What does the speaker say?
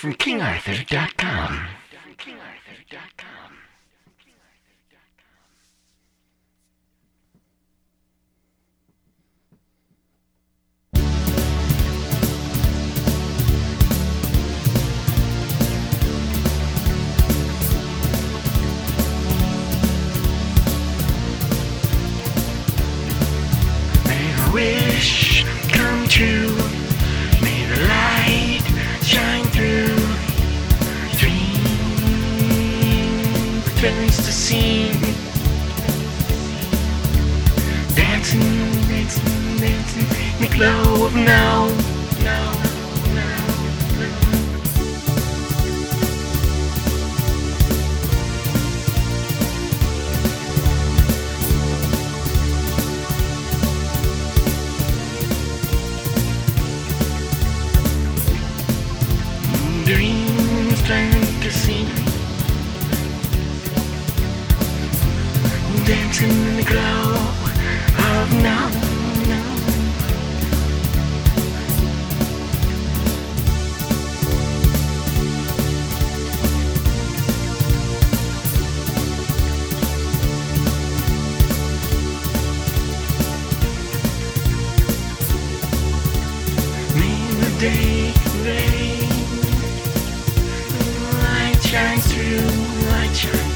from KingArthur.com. Wish come true. May the light shine through. Dream returns to scene. Dancing, dancing, dancing in the glow of now. Dreams fantasy, dancing in the glow of now. May the day rain. Light shines through, light shines.